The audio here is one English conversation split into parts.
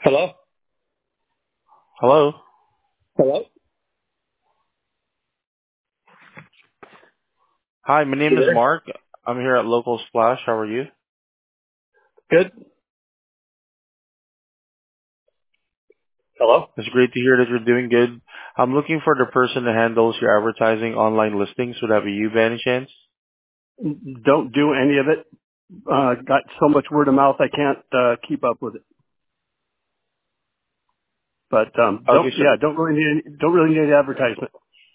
Hello? Hello. Hello? Hi, my name You is there? Mark. I'm here at Local Splash. How are you? Good? Hello? It's great to hear that you're doing good. I'm looking for the person that handles your advertising online listings. Would that be you by any chance? Don't do any of it. Got so much word of mouth I can't keep up with it. But Okay, don't really need advertisement.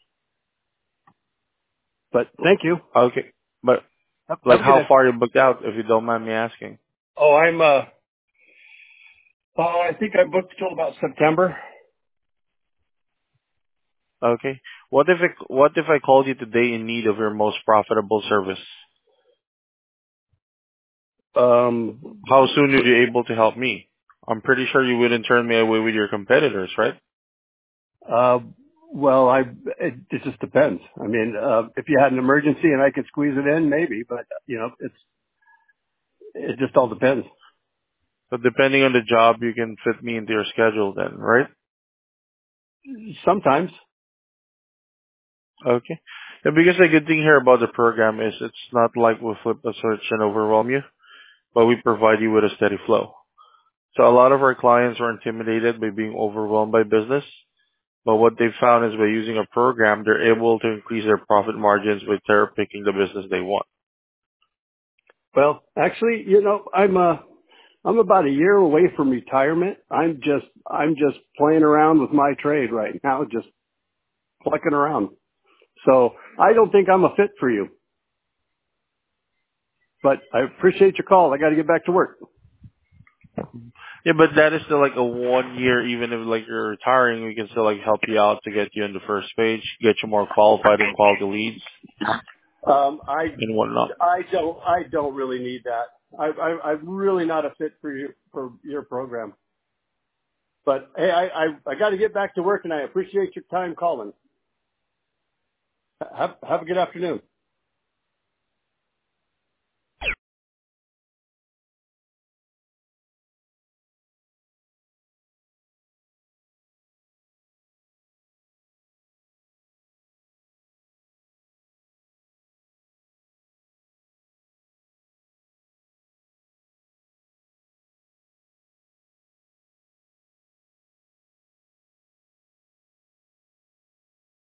But thank you. okay. But Have like a good how day. far you booked out, if you don't mind me asking? Oh, I think I booked till about September. Okay. What if I called you today in need of your most profitable service? Um, How soon would you able to help me? I'm pretty sure you wouldn't turn me away with your competitors, right? uh, well, it just depends. I mean, if you had an emergency and I could squeeze it in, maybe, but it just all depends. So depending on the job, you can fit me into your schedule then, right? Sometimes. Okay. Yeah, because the good thing here about the program is it's not like we flip a switch and overwhelm you, but we provide you with a steady flow. So a lot of our clients are intimidated by being overwhelmed by business, but what they've found is by using a program, they're able to increase their profit margins by picking the business they want. Well, actually, I'm about a year away from retirement. I'm just playing around with my trade right now, just plucking around. So I don't think I'm a fit for you, but I appreciate your call. I got to get back to work. Yeah, but that is still like a 1 year, even if like you're retiring, we can still like help you out to get you in the first page, get you more qualified and quality leads Um, I, and whatnot. I don't really need that. I'm really not a fit for your program. But hey, I got to get back to work, and I appreciate your time calling. Have a good afternoon.